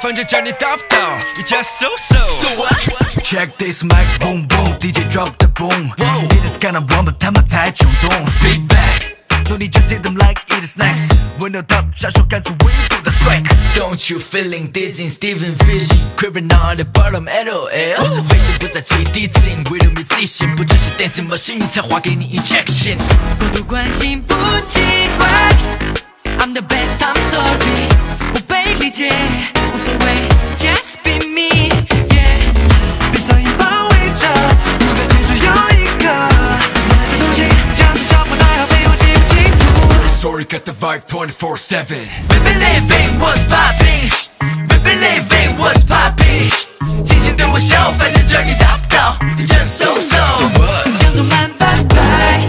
反正叫你达不到，你 just so what? Check this mic, boom boom, DJ drop the boom. It is kinda warm, but 他们太冲动。Feedback, no need to see them like eat snacks. Window top, 下手干出微度的 strike. Don't you feeling dizzy, Stephen Fishing, creeping on the bottom, LOL. 为什么不再最低情？为了没自信，不只是 dancing machine 才划给你 injection。 过度关心不奇怪 ，I'm the best, I'm sorry， 不被理解无所谓 ，just be me，yeah。被噪音包围着，目标却只有一个，慢着重新，这样子效果太好，被我听不清楚。 Story got the vibe 24/7. We believing what's popping, we believing what's popping. 轻轻对我笑，反正这你达不到，你真 so。 只想走慢半拍，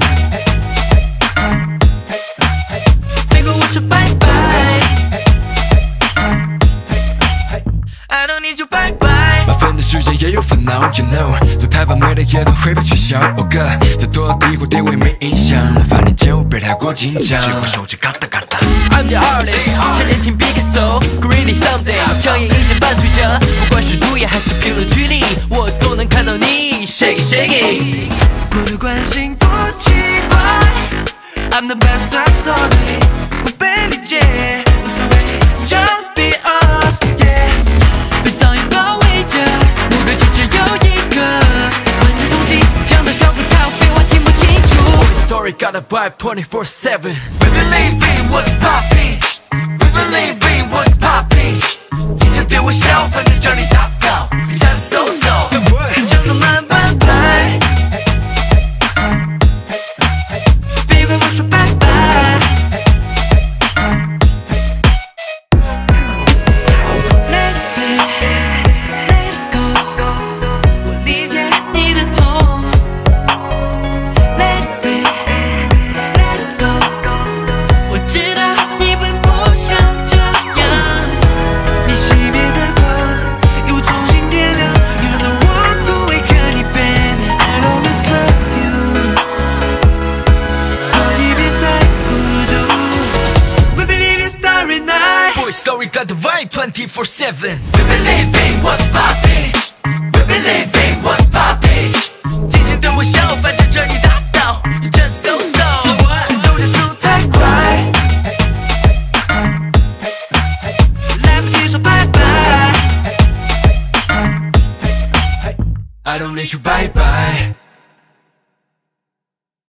别跟我说拜拜。I don't need you bye bye。 麻烦的世界也有烦恼 ，You know， 做太完美的夜总会被取消。哦哥，再多低或低我也没影响，烦你就别太过紧张。结果手指嘎哒嘎哒。 I'm the artist， 千年前 Picasso， Greedy something， 强颜一直伴随着，不管是主演还是评论区里，我都能看到你 shake it shake it。过度关心不奇怪 ，I'm the best, I'm sorry， 不被理解无所谓 ，just be us, yeah。被噪音包围着，目标却只有一个，慢着重新，这样的效果太好，废话听不清楚。 Story got a vibe 24/7. We believing what's popping, we believing what's popping. 轻轻对我笑，反正这你达不到，你真 so。 只想走慢半拍，别跟我说拜拜。Let it be, let it go， 我理解你的痛。Let it be, let it go， 我知道你本不想这样。你熄灭的光又重新点亮，原来我从未看你 baby I always love you， 所以别再孤独。We believe in starry night。 Boy, story got the vibe 24/7. We believing what's popping, we believing what's popping. 轻轻对我笑，反正这你达不到，你真 so。走的速太快， 来不及说拜拜。 I don't need you bye bye.